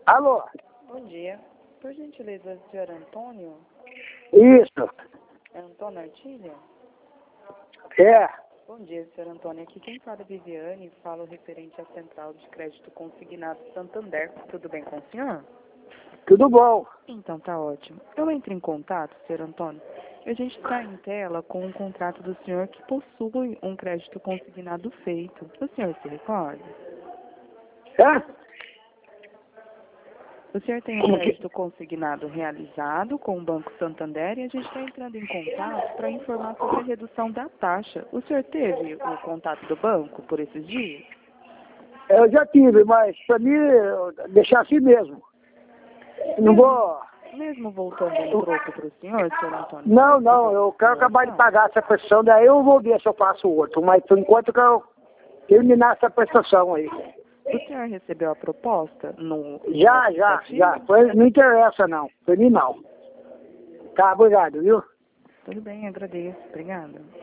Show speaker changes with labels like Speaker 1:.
Speaker 1: Alô?
Speaker 2: Bom dia. Por gentileza, senhor Antônio?
Speaker 1: Isso.
Speaker 2: É Antônio Artilha?
Speaker 1: É.
Speaker 2: Bom dia, senhor Antônio. Aqui quem fala é Viviane, falo referente à Central de Crédito Consignado Santander. Tudo bem com o senhor?
Speaker 1: Tudo bom.
Speaker 2: Então tá ótimo. Eu entro em contato, senhor Antônio, e a gente está em tela com um contrato do senhor que possui um crédito consignado feito. O senhor se recorda?
Speaker 1: É?
Speaker 2: O senhor tem um
Speaker 1: Como que...
Speaker 2: crédito consignado realizado com o Banco Santander e a gente está entrando em contato para informar sobre a redução da taxa. O senhor teve o contato do banco por esses dias?
Speaker 1: Eu já tive, mas para mim, deixar assim mesmo. Não vou...
Speaker 2: Mesmo voltando um troco para o senhor Antônio?
Speaker 1: Não, eu quero acabar de pagar essa prestação, daí eu vou ver se eu faço outro, mas por enquanto eu quero terminar essa prestação aí.
Speaker 2: O senhor recebeu a proposta no
Speaker 1: Já. Não interessa não, para mim não. Tá, obrigado, viu?
Speaker 2: Tudo bem, agradeço. Obrigada.